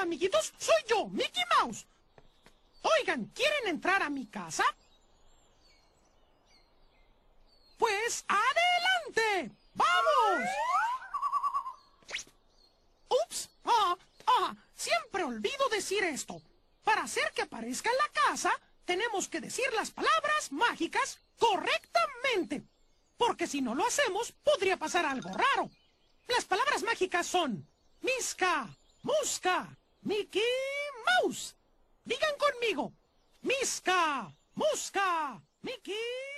amiguitos, soy yo, Mickey Mouse. Oigan, ¿quieren entrar a mi casa? Pues adelante. ¡Vamos! ¡Ups! Siempre olvido decir esto. Para hacer que aparezca en la casa, tenemos que decir las palabras mágicas correctamente. Porque si no lo hacemos, podría pasar algo raro. Las palabras mágicas son Miska, Muska, Mickey Mouse. Digan conmigo. Miska, Muska, Mickey